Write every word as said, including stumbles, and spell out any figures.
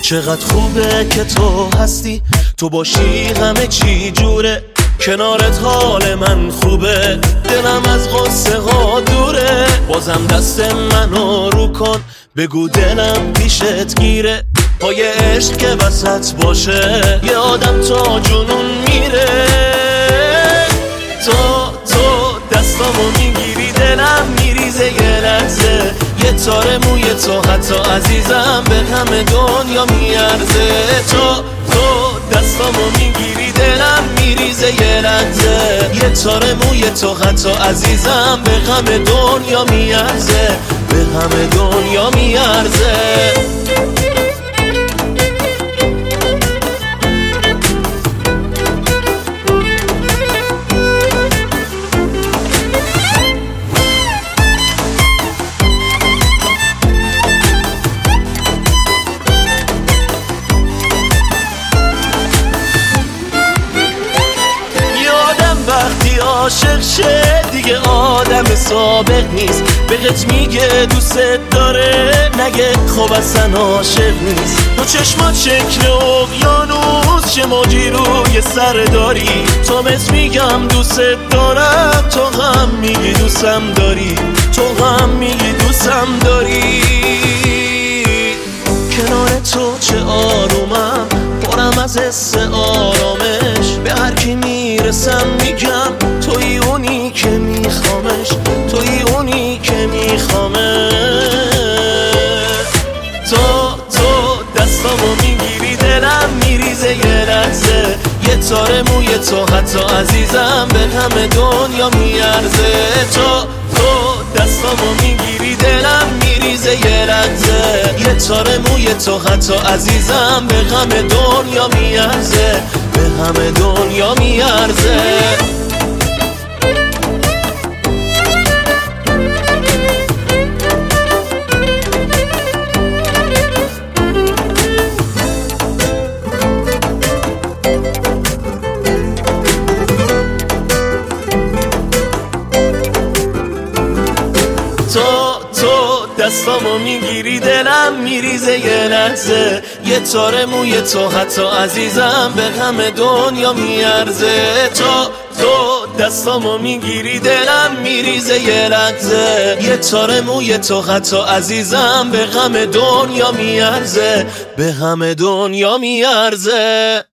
چقدر خوبه که تو هستی، تو باشی همه چی جوره، کنارت حال من خوبه، دلم از غصه ها دوره. بازم دست منو رو کن، بگو دلم پیشت گیره، پای عشق که وسط باشه یه آدم تا جنون میره. تو تو دستامو میگیری دلم میریزه یه لحظه، یه تار موی تو حتی عزیزم به همه دنیا میارزه. تو تو دستامو میگیری دلم میریزه یه لحظه، یه تار موی تو حتی عزیزم به همه دنیا میارزه، به همه دنیا میارزه. وقتی عاشق شه دیگه آدم سابق نیست، بهت میگه دوست داره نگه خب اصلا عاشق نیست. تو چشمات شکل اقیانوس چه موجی روی سر داری، تو بهت میگم دوست دارم، تو هم میگی دوستم داری، تو هم میگی دوستم داری. کنار تو چه آرومم، پرم از حس آرامش، به هر کی میرسم میگم توی اونی که میخوامش، توی اونی که میخوامش. تو تو دستامو میگیری دلم میریزه یه لحظه، یه تار موی تو حتی عزیزم به همه دنیا میارزه. تو تو دستامو میگیری دلم میریزه یه لحظه، یه تار موی تو حتی عزیزم به همه دنیا میارزه، به همه دنیا میارزه. تو تو دستامو میگیری دلم میریزه یه لحظه، یه تار موی تو حتی عزیزم به همه دنیا میارزه. تو تو دستامو میگیری دلم میریزه یه لحظه، یه تار موی تو حتی عزیزم به همه دنیا میارزه، به همه دنیا میارزه.